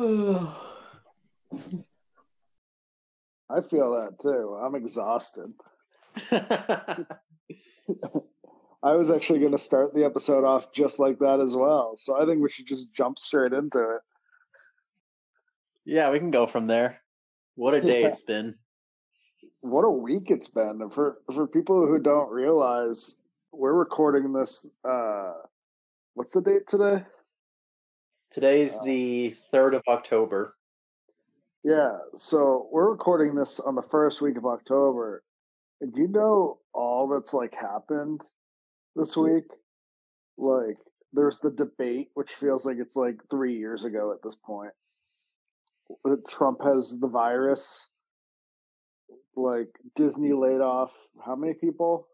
I feel that too. I'm exhausted. I was actually going to start the episode off just like that as well. So I think we should just jump straight into it. Yeah, we can go from there. What a day it's been. What a week it's been. For people who don't realize, we're recording this. What's the date today? Today's the 3rd of October. Yeah, so we're recording this on the first week of October. And you know all that's like happened this week? Like, there's the debate, which feels like it's like 3 years ago at this point. Trump has the virus. Like, Disney laid off how many people?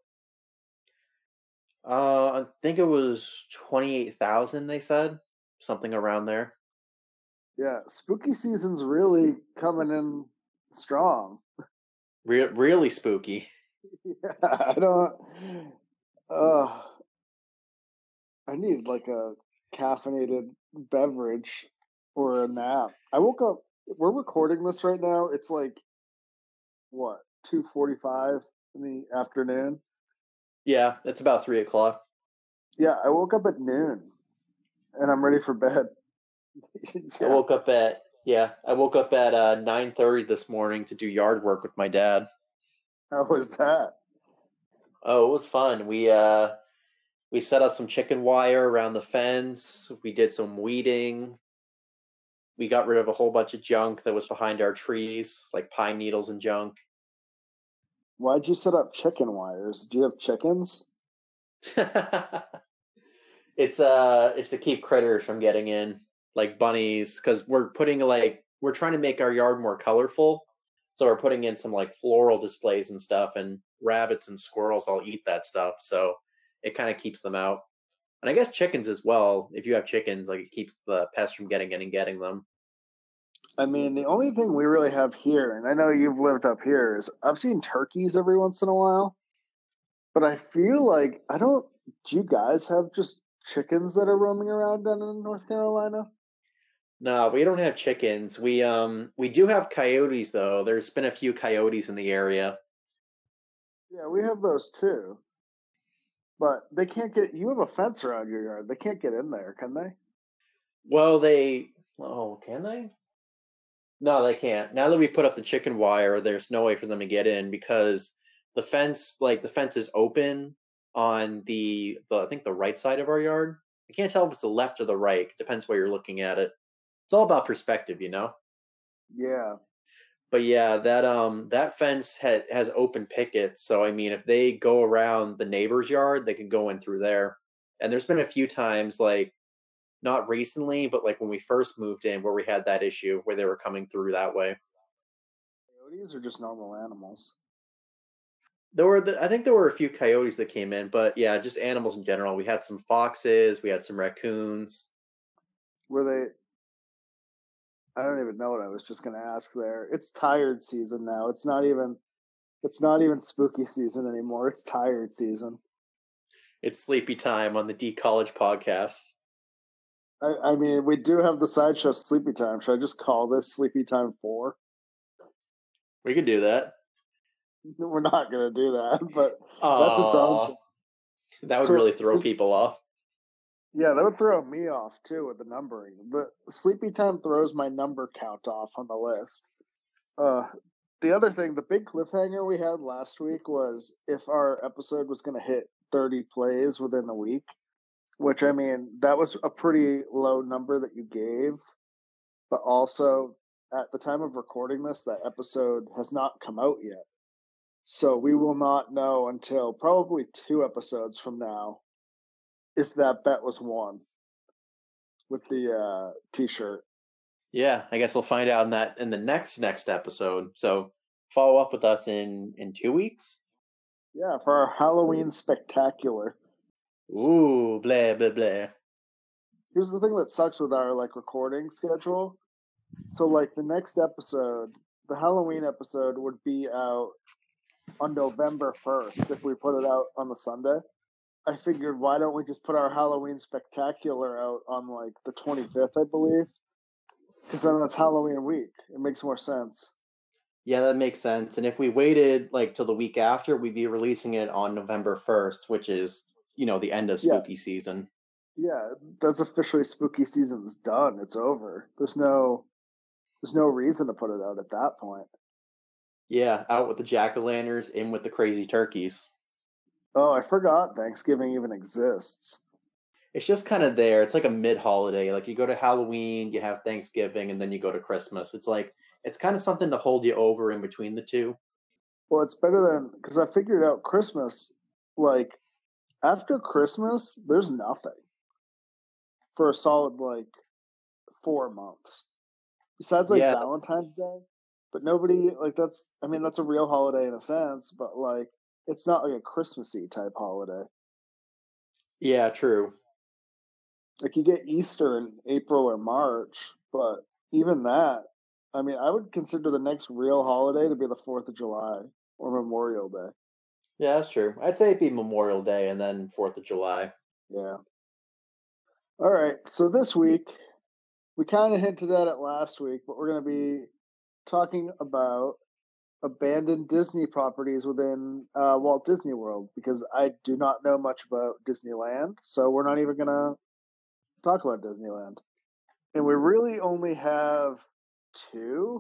I think it was 28,000, they said. Something around there. Yeah, spooky season's really coming in strong. Really spooky. Yeah, I don't. Uh, I need like a caffeinated beverage or a nap. I woke up. We're recording this right now. It's like what 2:45 in the afternoon. Yeah, it's about 3 o'clock. Yeah, I woke up at noon, and I'm ready for bed. I woke up at 9:30 this morning to do yard work with my dad. How was that? Oh, it was fun. We set up some chicken wire around the fence. We did some weeding. We got rid of a whole bunch of junk that was behind our trees, like pine needles and junk. Why'd you set up chicken wires? Do you have chickens? It's to keep critters from getting in, like bunnies, because we're trying to make our yard more colorful. So we're putting in some like floral displays and stuff, and rabbits and squirrels all eat that stuff. So it kind of keeps them out. And I guess chickens as well. If you have chickens, like it keeps the pests from getting in and getting them. I mean, the only thing we really have here, and I know you've lived up here, is I've seen turkeys every once in a while, but I feel like I don't. Do you guys have just chickens that are roaming around down in North Carolina? No, we don't have chickens. We do have coyotes though. There's been a few coyotes in the area. Yeah, we have those too, but they can't get. You have a fence around your yard. They can't get in there, can they? Well, can they? No, they can't. Now that we put up the chicken wire, there's no way for them to get in because the fence is open on the I think the right side of our yard. I can't tell if it's the left or the right. It depends where you're looking at it. It's all about perspective, you know. Yeah. But yeah, that fence has open pickets, so I mean, if they go around the neighbor's yard, they can go in through there. And there's been a few times, like not recently, but like when we first moved in, where we had that issue where they were coming through that way. Coyotes are just normal animals. I think there were a few coyotes that came in, but yeah, just animals in general. We had some foxes, we had some raccoons. Were they? I don't even know what I was just going to ask there. It's tired season now. It's not even. It's not even spooky season anymore. It's tired season. It's sleepy time on the D College podcast. I mean, we do have the sideshow Sleepy Time. Should I just call this Sleepy Time 4? We could do that. We're not going to do that, but that's its own thing. That would really throw people off. Yeah, that would throw me off too with the numbering. The Sleepy Time throws my number count off on the list. The other thing, the big cliffhanger we had last week was if our episode was going to hit 30 plays within a week, which I mean, that was a pretty low number that you gave. But also, at the time of recording this, that episode has not come out yet. So we will not know until probably 2 episodes from now if that bet was won with the t-shirt. Yeah, I guess we'll find out in the next episode. So follow up with us in 2 weeks. Yeah, for our Halloween spectacular. Ooh, blah blah blah. Here's the thing that sucks with our like recording schedule. So like the next episode, the Halloween episode would be out on November 1st if we put it out on the Sunday. I figured why don't we just put our Halloween spectacular out on like the 25th, I believe. Because then that's Halloween week. It makes more sense. Yeah, that makes sense. And if we waited like till the week after, we'd be releasing it on November 1st, which is, the end of Yeah, spooky season. yeah, that's officially spooky season's done. It's over. There's no reason to put it out at that point. Yeah, out with the jack-o'-lanterns, in with the crazy turkeys. Oh, I forgot Thanksgiving even exists. It's just kind of there. It's like a mid-holiday. Like you go to Halloween, you have Thanksgiving, and then you go to Christmas. It's kind of something to hold you over in between the two. Well, it's better than because I figured out Christmas, like after Christmas, there's nothing for a solid like 4 months. Besides like Yeah, Valentine's Day. But nobody like that's a real holiday in a sense, but like it's not like a Christmassy type holiday. yeah, true. Like you get Easter in April or March, but even that, I would consider the next real holiday to be the 4th of July or Memorial Day. Yeah, that's true. I'd say it'd be Memorial Day and then 4th of July. Yeah. All right. So this week, we kind of hinted at it last week, but we're going to be talking about abandoned Disney properties within Walt Disney World because I do not know much about Disneyland. So we're not even going to talk about Disneyland. And we really only have two.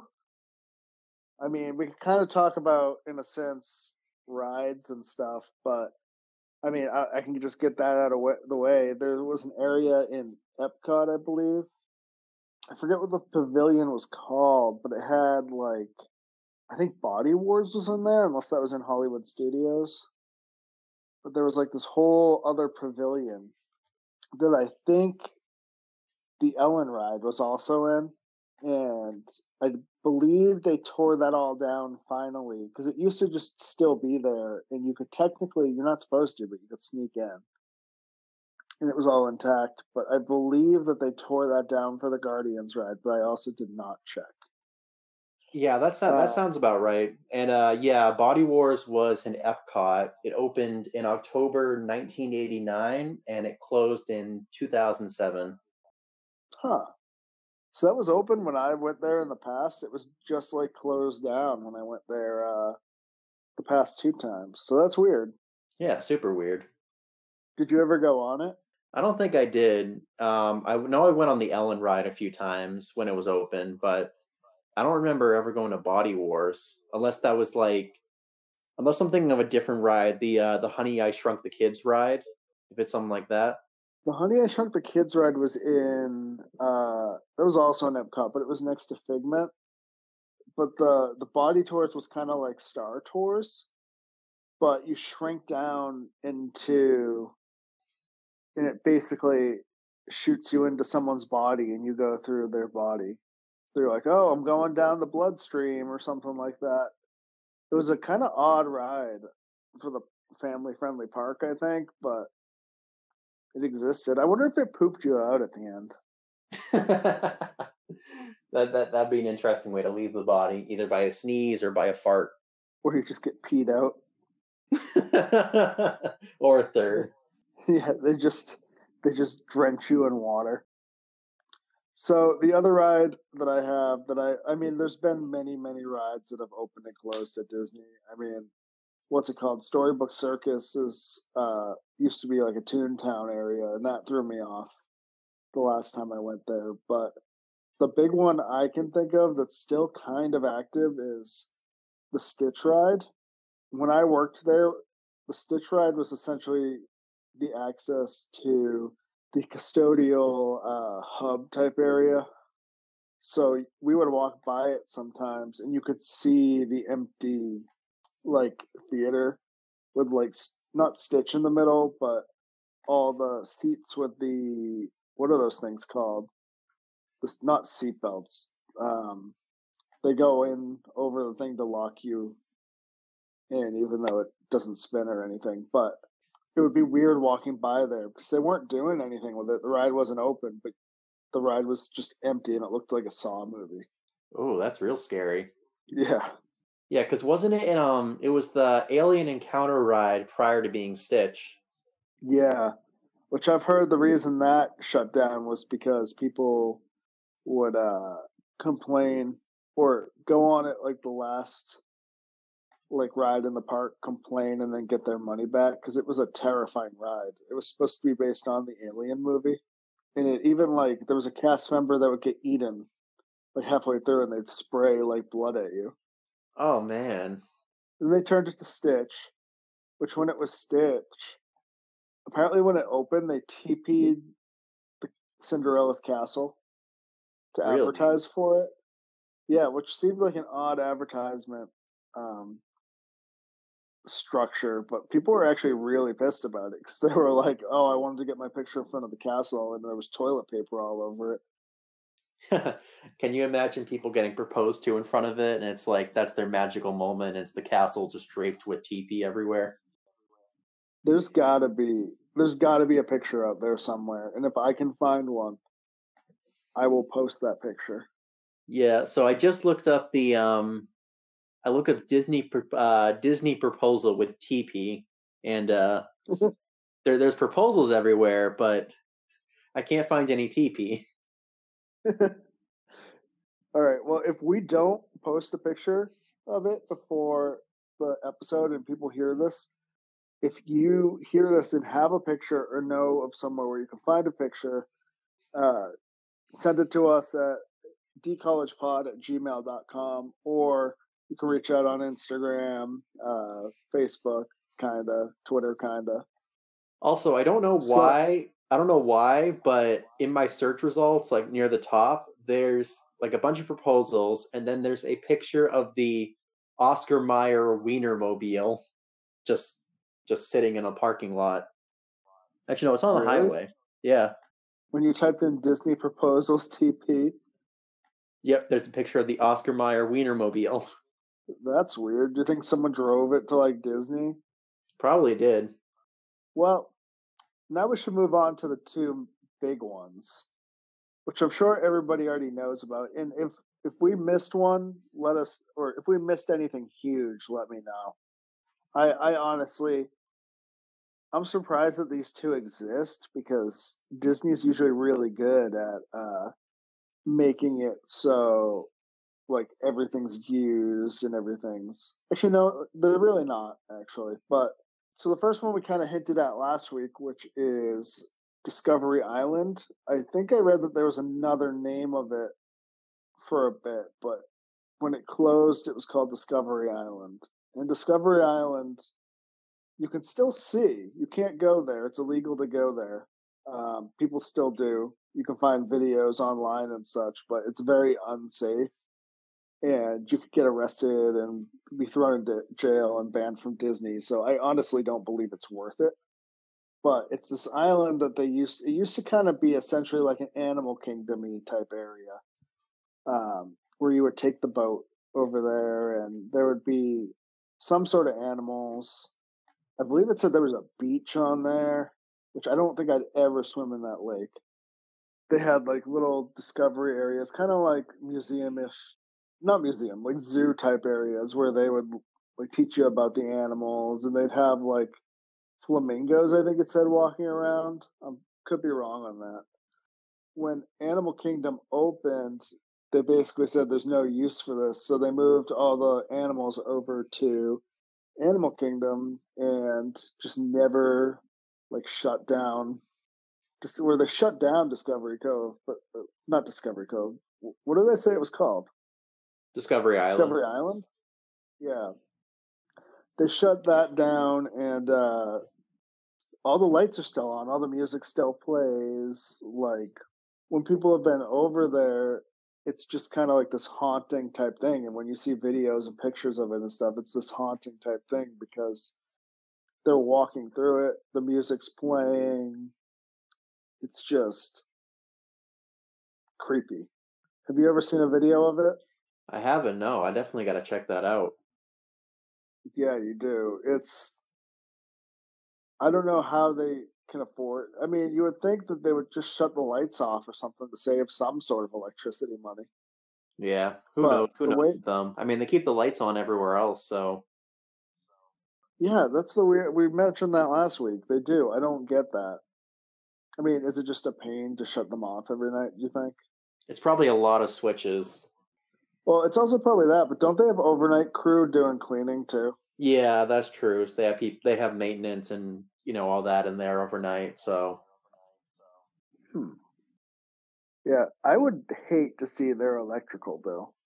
We can kind of talk about, in a sense, rides and stuff, but I can just get that out of the way. There was an area in Epcot, I believe. I forget what the pavilion was called, but it had like I think Body Wars was in there, unless that was in Hollywood Studios. But there was like this whole other pavilion that I think the Ellen ride was also in, and I believe they tore that all down finally because it used to just still be there, and you could technically you're not supposed to, but you could sneak in, and it was all intact. But I believe that they tore that down for the Guardians ride, but I also did not check. Yeah, that Uh, sounds about right. And yeah, Body Wars was in Epcot. It opened in October 1989 and it closed in 2007. huh. So that was open when I went there in the past. It was just like closed down when I went there the past two times. So that's weird. Yeah, super weird. Did you ever go on it? I don't think I did. I know I went on the Ellen ride a few times when it was open, but I don't remember ever going to Body Wars unless that was like unless I'm thinking of a different ride, the Honey I Shrunk the Kids ride, if it's something like that. The Honey I Shrunk the Kids ride was in that was also in Epcot, but it was next to Figment. But the Body Tours was kind of like Star Tours, but you shrink down into and it basically shoots you into someone's body and you go through their body. They're like, "Oh, I'm going down the bloodstream" or something like that. It was a kind of odd ride for the family friendly park, I think, but it existed. I wonder if it pooped you out at the end, That'd be an interesting way to leave the body, either by a sneeze or by a fart. or you just get peed out. Or a third. Yeah, they just drench you in water. So the other ride that I have there's been many rides that have opened and closed at Disney. What's it called? Storybook Circus is used to be like a Toontown area, and that threw me off the last time I went there. But the big one I can think of that's still kind of active is the Stitch ride. When I worked there, the Stitch ride was essentially the access to the custodial hub type area. So we would walk by it sometimes, and you could see the empty like theater with like not Stitch in the middle, but all the seats with the what are those things called? This not seat belts. They go in over the thing to lock you in, even though it doesn't spin or anything. But it would be weird walking by there because they weren't doing anything with it. The ride wasn't open, but the ride was just empty, and it looked like a Saw movie. Oh, that's real scary. Yeah, Yeah, because wasn't it in it was the Alien Encounter ride prior to being Stitch. yeah. Which I've heard the reason that shut down was because people would complain or go on it like the last like ride in the park, complain, and then get their money back because it was a terrifying ride. It was supposed to be based on the Alien movie, and it even like there was a cast member that would get eaten like halfway through, and they'd spray like blood at you. Oh man. Then they turned it to Stitch, which when it was Stitch, apparently when it opened, they TP'd the Cinderella's castle to Really? advertise for it. Yeah, which seemed like an odd advertisement um, structure, but people were actually really pissed about it because they were like, "Oh, I wanted to get my picture in front of the castle, and there was toilet paper all over it." Can you imagine people getting proposed to in front of it, and it's like that's their magical moment? It's the castle just draped with teepee everywhere. There's gotta be a picture out there somewhere, and if I can find one, I will post that picture. Yeah, so I just looked up the I look up Disney proposal with teepee, and there's proposals everywhere, but I can't find any teepee. All right. Well, if we don't post a picture of it before the episode and people hear this, if you hear this and have a picture or know of somewhere where you can find a picture, uh, send it to us at dcollegepod@gmail.com, or you can reach out on Instagram, Facebook, kind of, Twitter, kind of. Also, So, I don't know why, but in my search results, like near the top, there's like a bunch of proposals, and then there's a picture of the Oscar Mayer Wienermobile just just sitting in a parking lot. Actually, no, it's on the really, highway. Yeah. when you typed in Disney proposals TP, Yep, there's a picture of the Oscar Mayer Wienermobile. that's weird. Do you think someone drove it to like Disney? Probably did. Well, now we should move on to the two big ones, which I'm sure everybody already knows about. And if we missed one, let us, or if we missed anything huge, let me know. I honestly, I'm surprised that these two exist because Disney's usually really good at making it so like everything's used and everything's actually no, they're really not actually. But so the first one we kind of hinted at last week, which is Discovery Island. I think I read that there was another name of it for a bit, but when it closed, it was called Discovery Island. And Discovery Island, you can still see. You can't go there. It's illegal to go there. People still do. You can find videos online and such, but it's very unsafe and you could get arrested and be thrown into jail and banned from Disney. So I honestly don't believe it's worth it. But it's this island that it used to kind of be essentially like an Animal Kingdom type area, where you would take the boat over there and there would be some sort of animals. I believe it said there was a beach on there, which I don't think I'd ever swim in that lake. They had like little discovery areas, kind of like museum-ish, not museum, like zoo type areas where they would like teach you about the animals, and they'd have like flamingos. I think it said walking around. Could be wrong on that. When Animal Kingdom opened, they basically said there's no use for this, so they moved all the animals over to Animal Kingdom and just never like shut down just where they shut down Discovery Cove, but not Discovery Cove. What did I say it was called? Discovery Island. Discovery Island. Yeah, they shut that down, and all the lights are still on. All the music still plays. Like when people have been over there, it's just kind of like this haunting type thing. And when you see videos and pictures of it and stuff, it's this haunting type thing because they're walking through it. The music's playing. It's just creepy. Have you ever seen a video of it? I haven't, no. I definitely got to check that out. Yeah, you do. I don't know how they can afford. I mean, you would think that they would just shut the lights off or something to save some sort of electricity money. Yeah, who knows? But Who the knows way, with them? I mean, they keep the lights on everywhere else, so yeah, that's the weird. We mentioned that last week. They do. I don't get that. I mean, is it just a pain to shut them off every night? Do you think? It's probably a lot of switches. Well, it's also probably that, but don't they have overnight crew doing cleaning too? Yeah, that's true. So they have maintenance and all that in there overnight. So Hmm. Yeah, I would hate to see their electrical bill.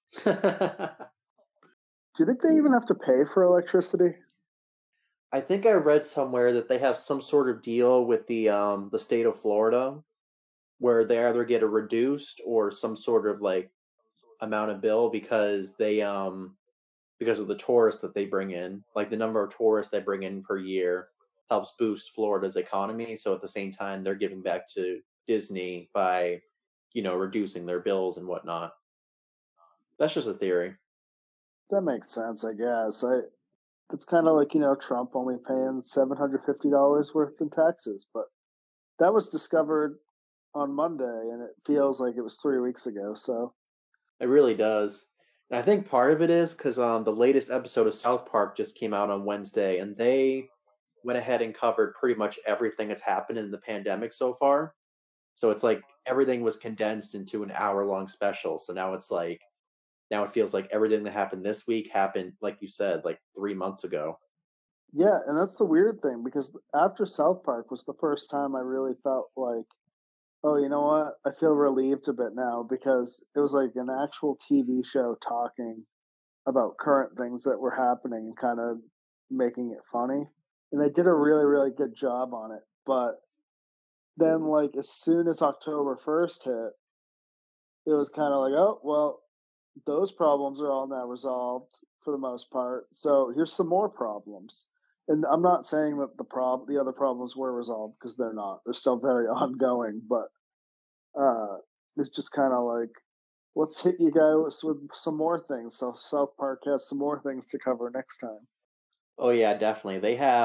Do you think they even have to pay for electricity? I think I read somewhere that they have some sort of deal with the state of Florida where they either get a reduced or some sort of like amount of bill because of the tourists that they bring in. Like the number of tourists they bring in per year helps boost Florida's economy. So at the same time, they're giving back to Disney by, reducing their bills and whatnot. That's just a theory. That makes sense, I guess. It's kind of like Trump only paying $750 worth in taxes, but that was discovered on Monday, and it feels like it was 3 weeks ago. So It really does. And I think part of it is because the latest episode of South Park just came out on Wednesday, and they went ahead and covered pretty much everything that's happened in the pandemic so far. So it's like everything was condensed into an hour-long special. So now it feels like everything that happened this week happened, like you said, like 3 months ago. yeah, and that's the weird thing because after South Park was the first time I really felt like, oh, you know what? I feel relieved a bit now because it was like an actual TV show talking about current things that were happening and kind of making it funny. And they did a really, really good job on it. But then, like, as soon as October 1st hit, it was kind of like, oh, well, those problems are all now resolved for the most part. So here's some more problems. And I'm not saying that the other problems were resolved because they're not. They're still very ongoing, but uh, it's just kind of like, let's hit you guys with some more things. So South Park has some more things to cover next time. Oh yeah, definitely.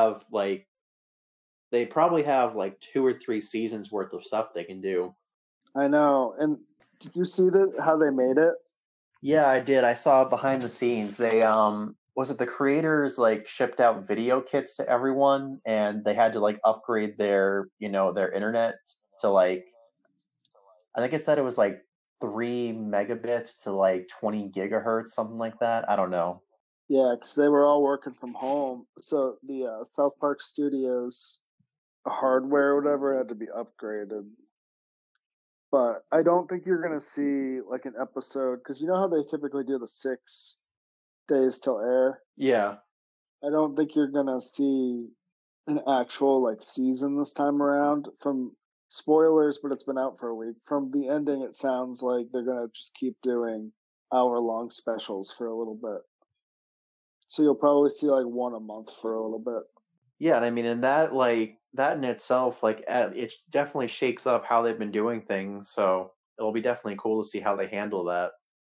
They probably have like 2 or 3 seasons worth of stuff they can do. I know. And did you see that how they made it? Yeah, I did. I saw behind the scenes. They was it the creators like shipped out video kits to everyone and they had to like upgrade their internet to like I think it said it was like 3 megabits to like 20 gigahertz, something like that. I don't know. Yeah, because they were all working from home. So the South Park Studios hardware or whatever had to be upgraded. But I don't think you're gonna see like an episode because you know how they typically do the 6 days till air. Yeah. I don't think you're gonna see an actual like season this time around. From spoilers, but it's been out for a week. From the ending, it sounds like they're gonna just keep doing hour-long specials for a little bit. So you'll probably see like one a month for a little bit. Yeah, and I mean, and that in itself, it definitely shakes up how they've been doing things. So it'll be definitely cool to see how they handle that.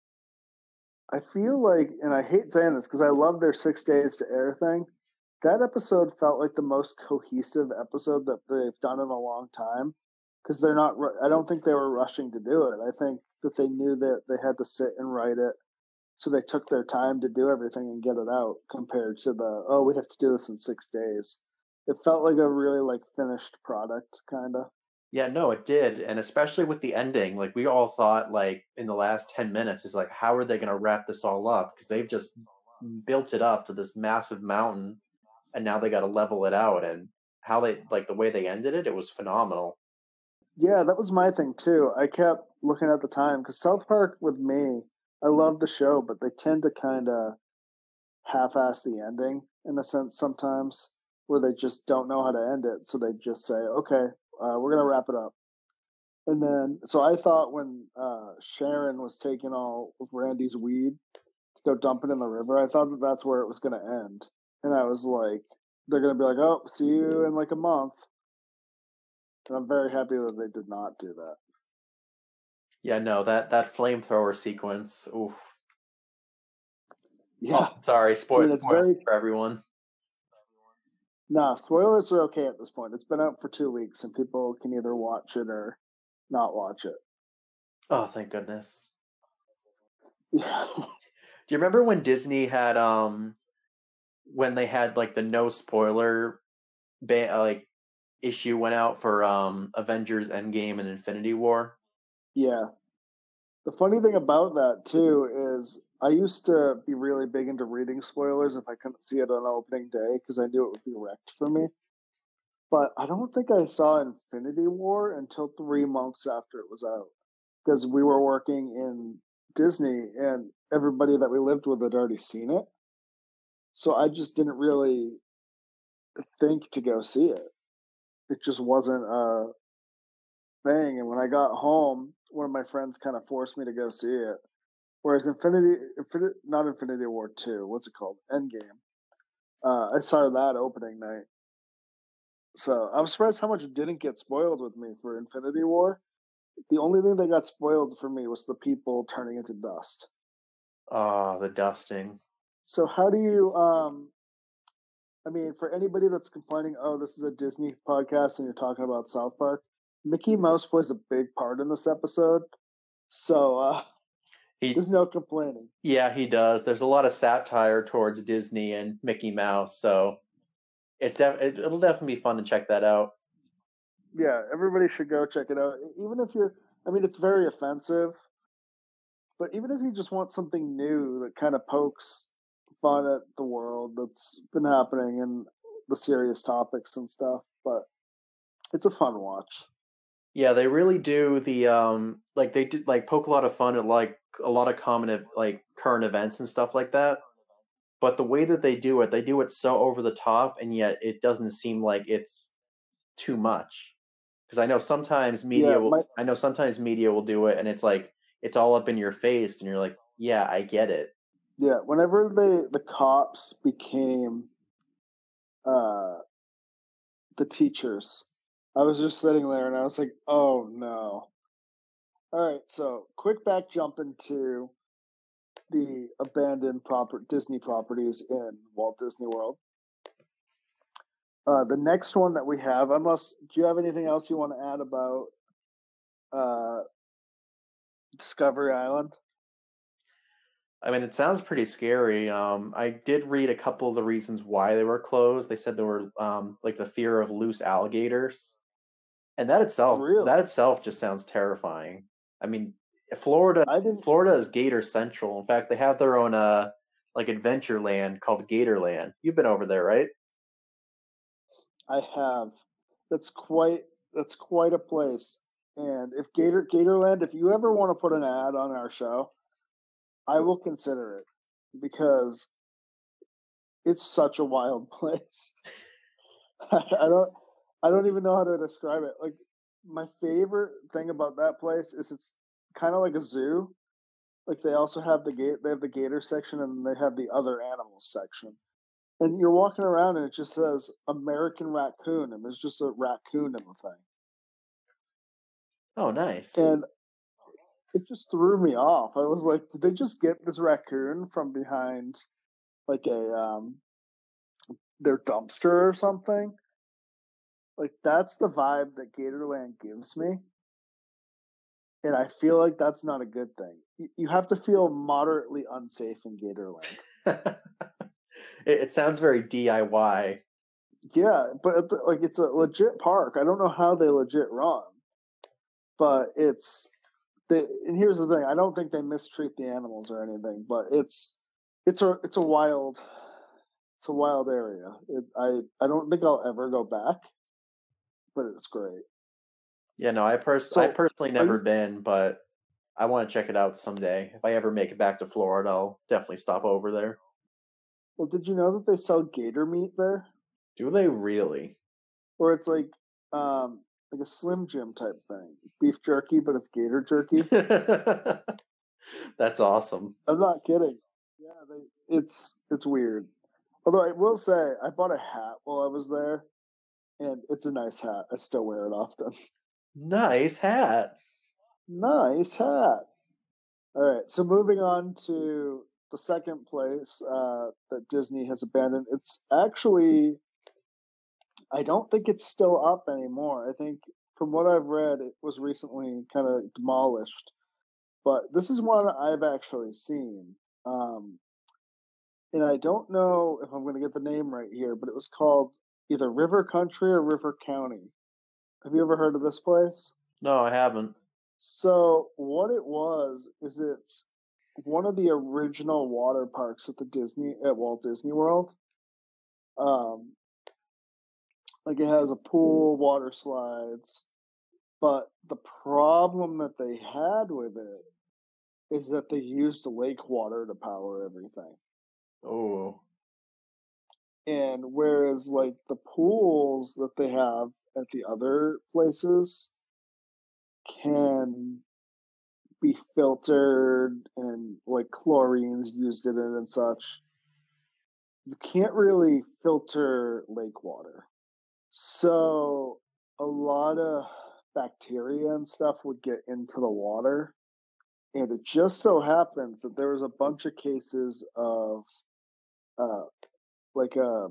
I feel like, and I hate saying this because I love their 6 days to air thing. That episode felt like the most cohesive episode that they've done in a long time because they're not, I don't think they were rushing to do it. I think that they knew that they had to sit and write it. So they took their time to do everything and get it out compared to oh, we have to do this in 6 days. It felt like a really like finished product, kind of. Yeah, no, it did, and especially with the ending, like we all thought, like in the last 10 minutes, is like, how are they going to wrap this all up? Because they've just built it up to this massive mountain, and now they got to level it out. And how they like the way they ended it, it was phenomenal. Yeah, that was my thing too. I kept looking at the time because South Park with me, I love the show, but they tend to kind of half-ass the ending in a sense sometimes, where they just don't know how to end it, so they just say, "Okay, we're gonna wrap it up." And then, so I thought when Sharon was taking all of Randy's weed to go dump it in the river, I thought that that's where it was gonna end, and I was like, they're gonna be like, "Oh, see you in like a month," and I'm very happy that they did not do that. Yeah, no, that flamethrower sequence. Oof. Oh, Yeah, sorry, I mean, it's spoiler very for everyone. nah. Spoilers are okay at this point. It's been out for 2 weeks, and people can either watch it or not watch it. Oh, thank goodness. Yeah, Do you remember when Disney had when they had like the no spoiler like issue went out for Avengers Endgame and Infinity War? yeah. The funny thing about that too is I used to be really big into reading spoilers if I couldn't see it on opening day because I knew it would be wrecked for me. But I don't think I saw Infinity War until 3 months after it was out because we were working in Disney and everybody that we lived with had already seen it. So I just didn't really think to go see it. It just wasn't a thing. And when I got home, one of my friends kind of forced me to go see it. Whereas not Infinity War 2, what's it called? Endgame. I saw that opening night. So I'm surprised how much didn't get spoiled with me for Infinity War. The only thing that got spoiled for me was the people turning into dust. Oh, the dusting. So how do you I mean, for anybody that's complaining, oh, this is a Disney podcast and you're talking about South Park, Mickey Mouse plays a big part in this episode. So He, there's no complaining. yeah, he does. There's a lot of satire towards Disney and Mickey Mouse, so it'll definitely be fun to check that out. Yeah, everybody should go check it out. Even if I mean, it's very offensive, but even if you just want something new that kind of pokes fun at the world that's been happening and the serious topics and stuff, but it's a fun watch. Yeah, they really do like they did like poke a lot of fun at like a lot of common like current events and stuff like that. But the way that they do it so over the top, and yet it doesn't seem like it's too much. Because Yeah, I know sometimes media will do it, and it's like it's all up in your face, and you're like, yeah, I get it. yeah. Whenever the cops became uh the teachers, I was just sitting there and I was like, oh no. All right, so quick back jump into the abandoned Disney properties in Walt Disney World. The next one that we have, unless do you have anything else you want to add about uh, Discovery Island? I mean, it sounds pretty scary. I did read a couple of the reasons why they were closed. They said there were like the fear of loose alligators, and Really? that itself just sounds terrifying. I mean, Florida I didn't. Florida is Gator Central. In fact, they have their own like adventure land called Gatorland. You've been over there, right? I have. That's quite. That's quite a place. And if Gatorland, if you ever want to put an ad on our show, I will consider it because it's such a wild place. I don't. I don't even know how to describe it. Like my favorite thing about that place is it's kind of like a zoo. Like they also have they have the gator section and they have the other animals section. And you're walking around and it just says American raccoon and there's just a raccoon in the thing. Oh, nice. And it just threw me off. I was like, did they just get this raccoon from behind like a their dumpster or something? Like that's the vibe that Gatorland gives me. And I feel like that's not a good thing. You have to feel moderately unsafe in Gatorland. It sounds very DIY. Yeah, but like it's a legit park. I don't know how they legit run, but and here's the thing. I don't think they mistreat the animals or anything, but it's a wild area. I don't think I'll ever go back, but it's great. Yeah, no, I So personally are never you? been, but I want to check it out someday. If I ever make it back to Florida, I'll definitely stop over there. Well, did you know that they sell gator meat there? Do they really? Or it's like a Slim Jim type thing, beef jerky, but it's gator jerky. That's awesome. I'm not kidding. Yeah, it's weird. Although I will say, I bought a hat while I was there, and it's a nice hat. I still wear it often. Nice hat. Nice hat. All right, so moving on to the second place that Disney has abandoned. It's actually, I don't think it's still up anymore. I think from what I've read, it was recently kind of demolished. But this is one I've actually seen. Um, and I don't know if I'm going to get the name right here, but it was called either River Country or River County. Have you ever heard of this place? No, I haven't. So what it was is it's one of the original water parks at Walt Disney World. Um, like it has a pool, water slides, but the problem that they had with it is that they used lake water to power everything. Oh, And whereas like the pools that they have at the other places can be filtered and like chlorines used in it and such, you can't really filter lake water. So a lot of bacteria and stuff would get into the water. And it just so happens that there was a bunch of cases of uh, like a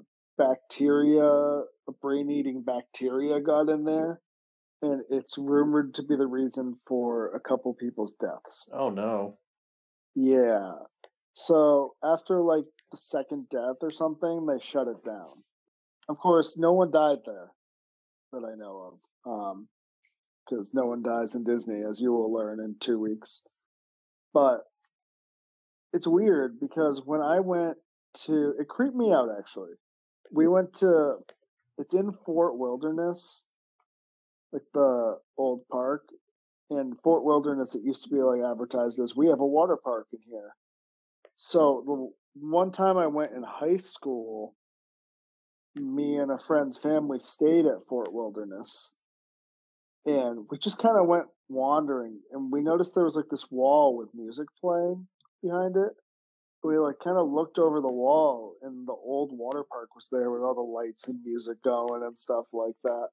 brain eating bacteria got in there. And it's rumored to be the reason for a couple people's deaths. oh no. Yeah. So after like the second death or something, they shut it down. Of course, no one died there that I know of, because no one dies in Disney, as you will learn in 2 weeks. But it's weird because when I went it creeped me out actually. We went to, it's in Fort Wilderness, like the old park. In Fort Wilderness, it used to be like advertised as we have a water park in here. So the one time I went in high school, me and a friend's family stayed at Fort Wilderness, and we just kind of went wandering, and we noticed there was like this wall with music playing behind it. We like kind of looked over the wall, and the old water park was there with all the lights and music going and stuff like that.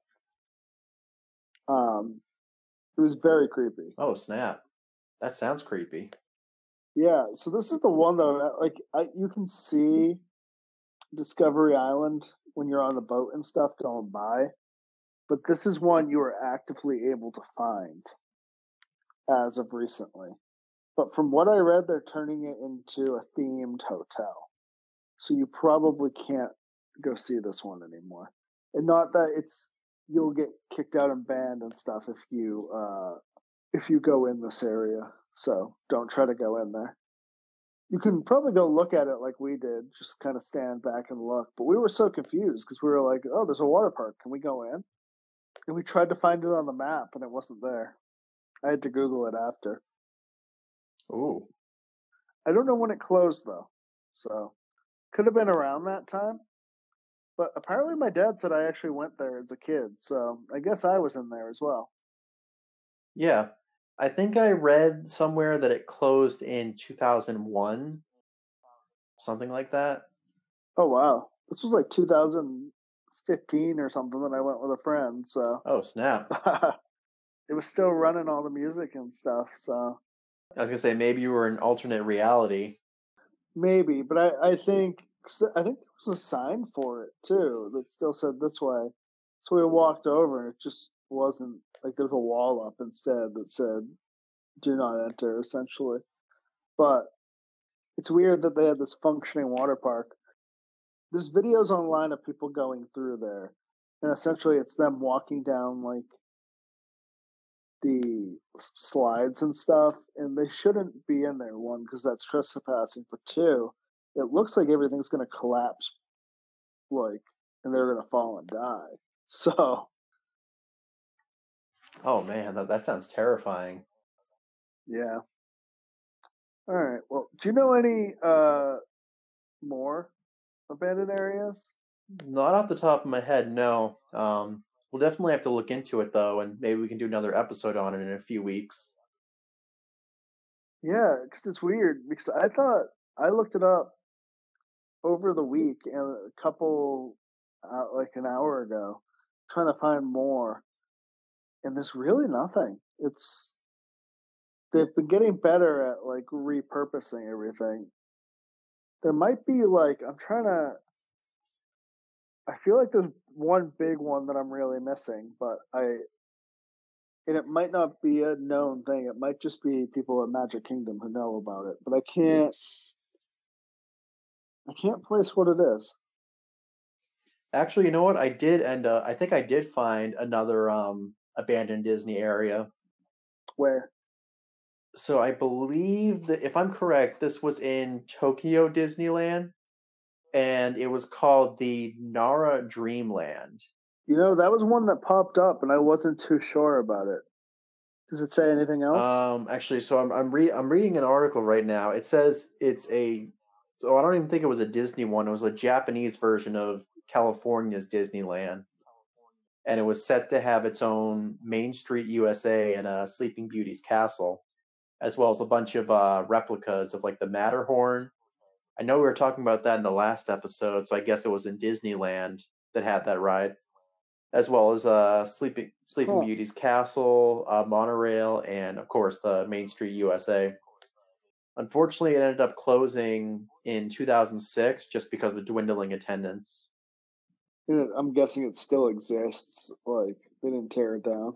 Um, it was very creepy. Oh snap. That sounds creepy. Yeah, so this is the one that you can see Discovery Island when you're on the boat and stuff going by, but this is one you are actively able to find as of recently. But from what I read, they're turning it into a themed hotel. So you probably can't go see this one anymore. And not that you'll get kicked out and banned and stuff if you go in this area. So don't try to go in there. You can probably go look at it like we did, just kind of stand back and look. But we were so confused because we were like, "Oh, there's a water park. Can we go in?" And we tried to find it on the map, and it wasn't there. I had to Google it after. Ooh. I don't know when it closed though, so could have been around that time. But apparently, my dad said I actually went there as a kid, so I guess I was in there as well. Yeah. I think I read somewhere that it closed in 2001, something like that. Oh wow, this was like 2015 or something that I went with a friend, so Oh snap. it was still running all the music and stuff. So I was gonna say maybe you were in alternate reality. maybe, but I think there was a sign for it too that still said this way. So we walked over, and it just wasn't like there was a wall up instead that said "Do not enter," essentially. But it's weird that they had this functioning water park. There's videos online of people going through there, and essentially it's them walking down like the slides and stuff, and they shouldn't be in there. One, because that's trespassing. But two, it looks like everything's going to collapse, like, and they're going to fall and die. So Oh man, that sounds terrifying. yeah. All right. Well, do you know any more abandoned areas? Not off the top of my head, no. We'll definitely have to look into it though, and maybe we can do another episode on it in a few weeks. Yeah, because it's weird. Because I thought I looked it up over the week and a couple, like an hour ago, trying to find more, and there's really nothing. They've been getting better at like repurposing everything. There might be like I'm trying to. I feel like there's one big one that I'm really missing, and it might not be a known thing. It might just be people at Magic Kingdom who know about it, but I can't place what it is. Actually, you know what? I did end up. I think I did find another abandoned Disney area. Where? So I believe that if I'm correct, this was in Tokyo Disneyland, and it was called the Nara Dreamland. That was one that popped up, and I wasn't too sure about it. Does it say anything else? Actually, so I'm reading an article right now. It says it's a so I don't even think it was a Disney one. It was a Japanese version of California's Disneyland, and it was set to have its own Main Street USA and a Sleeping Beauty's castle, as well as a bunch of replicas of like the Matterhorn. I know we were talking about that in the last episode, so I guess it was in Disneyland that had that ride, as well as Sleeping Huh. Beauty's castle, monorail, and of course the Main Street USA. Unfortunately, it ended up closing in 2006 just because of dwindling attendance. I'm guessing it still exists. Like they didn't tear it down.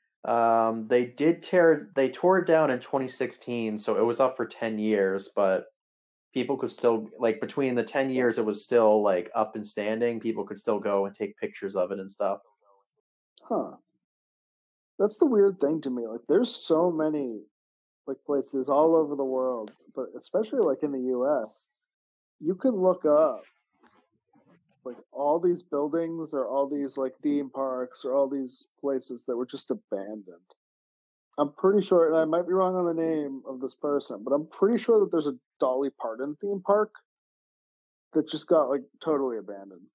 They tore it down in 2016, so it was up for 10 years, but people could still like between the 10 years it was still like up and standing. People could still go and take pictures of it and stuff. Huh. That's the weird thing to me. Like there's so many like places all over the world, but especially like in the US, you can look up like all these buildings or all these like theme parks or all these places that were just abandoned. I'm pretty sure, and I might be wrong on the name of this person, but I'm pretty sure that there's a Dolly Parton theme park that just got like totally abandoned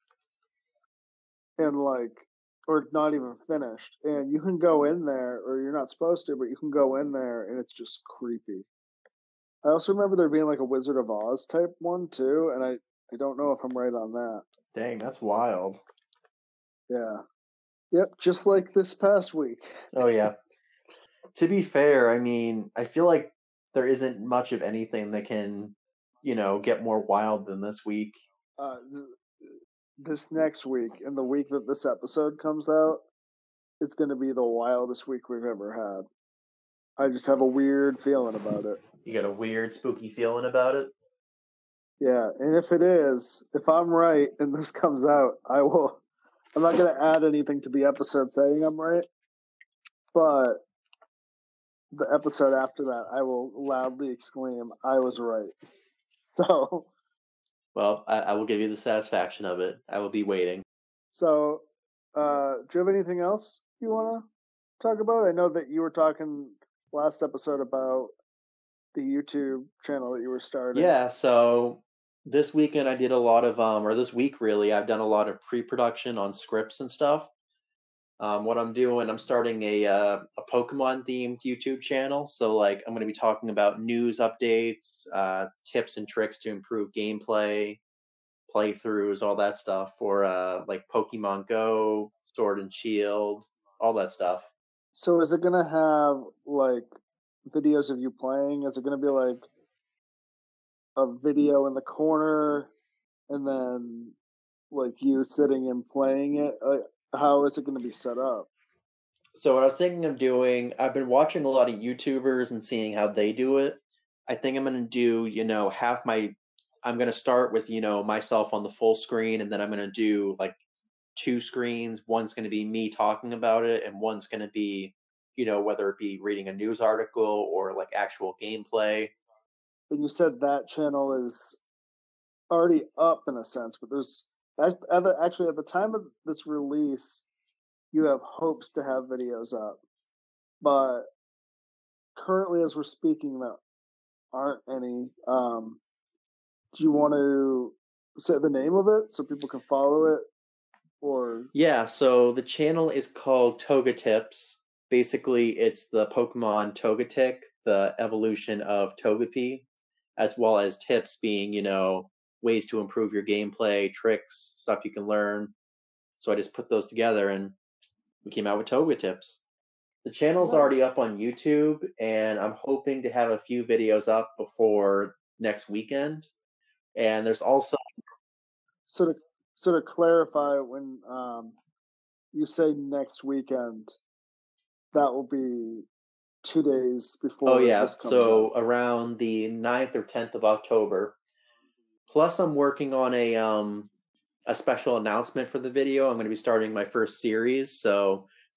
and like, or not even finished. And you can go in there, or you're not supposed to, but you can go in there and it's just creepy. I also remember there being like a Wizard of Oz type one too, and I don't know if I'm right on that. Dang, that's wild. Yeah. Yep, just like this past week. Oh yeah. To be fair, I mean, I feel like there isn't much of anything that can, get more wild than this week. Uh, this next week and the week that this episode comes out is going to be the wildest week we've ever had. I just have a weird feeling about it. You got a weird, spooky feeling about it? Yeah, and if it is, if I'm right and this comes out, I will. I'm not going to add anything to the episode saying I'm right, but the episode after that, I will loudly exclaim, "I was right." So, Well, I will give you the satisfaction of it. I will be waiting. so, do you have anything else you want to talk about? I know that you were talking last episode about the YouTube channel that you were starting. Yeah, so this weekend I did a lot of or this week really, I've done a lot of pre-production on scripts and stuff. What I'm doing, I'm starting a Pokemon themed YouTube channel. So like I'm going to be talking about news updates, tips and tricks to improve gameplay, playthroughs, all that stuff for like Pokemon Go, Sword and Shield, all that stuff. So, is it going to have like videos of you playing? Is it going to be like a video in the corner and then like you sitting and playing it? How is it going to be set up? So what I was thinking of doing, I've been watching a lot of YouTubers and seeing how they do it. I think I'm going to do, I'm going to start with, myself on the full screen, and then I'm going to do like two screens. One's going to be me talking about it, and one's going to be, whether it be reading a news article or like actual gameplay. And you said that channel is already up in a sense, but there's actually at the time of this release, you have hopes to have videos up, but currently, as we're speaking, there aren't any. Do you want to say the name of it so people can follow it, or Yeah, so the channel is called Toga Tips. Basically, it's the Pokemon Togetic, the evolution of Togepi, as well as tips being, ways to improve your gameplay, tricks, stuff you can learn. So I just put those together and we came out with Toga Tips. The channel's already nice? up on YouTube, and I'm hoping to have a few videos up before next weekend. And there's also So to clarify, when you say next weekend, that will be 2 days Oh before yeah, this comes so out. around the 9th or 10th of October. Plus I'm working on a special announcement for the video. I'm going to be starting my first series, so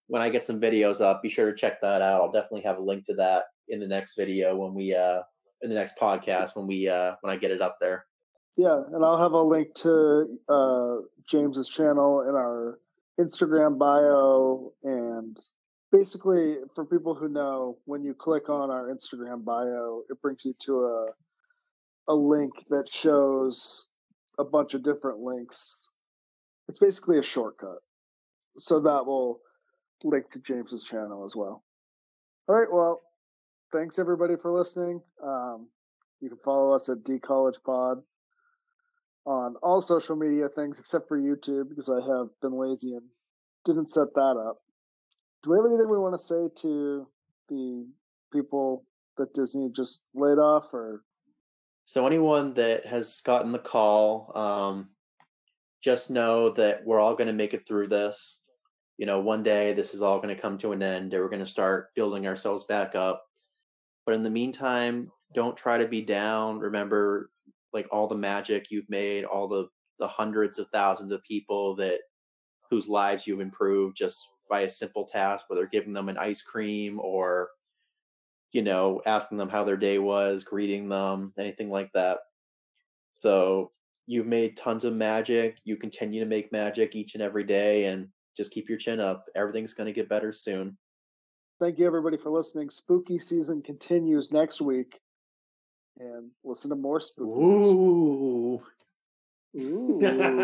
when I get some videos up, be sure to check that out. I'll definitely have a link to that in the next video when we in the next podcast when I get it up there. Yeah, and I'll have a link to James's channel in our Instagram bio. And basically, for people who know, when you click on our Instagram bio, it brings you to a link that shows a bunch of different links. It's basically a shortcut. So that will link to James's channel as well. All right, well, thanks everybody for listening. You can follow us at DCollegePod on all social media things except for YouTube, because I have been lazy and didn't set that up. Do we have anything we want to say to the people that Disney just laid off? Or so anyone that has gotten the call, just know that we're all going to make it through this. One day this is all going to come to an end and we're going to start building ourselves back up. But in the meantime, don't try to be down. Remember, like, all the magic you've made, all the hundreds of thousands of people whose lives you've improved just by a simple task, whether giving them an ice cream or, asking them how their day was, greeting them, anything like that. So you've made tons of magic. You continue to make magic each and every day, and just keep your chin up. Everything's going to get better soon. Thank you, everybody, for listening. Spooky season continues next week. And listen to more spookiness. Ooh. Ooh.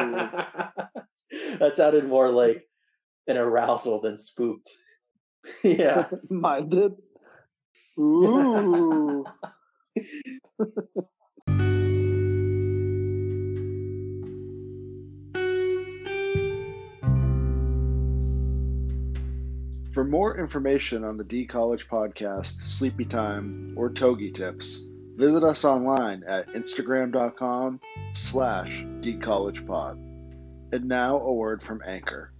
That sounded more like an arousal than spooked. Yeah. Mine did. Ooh. For more information on the D College Podcast, Sleepy Time, or Togi Tips, visit us online at instagram.com/dcollegepod. And now a word from Anchor.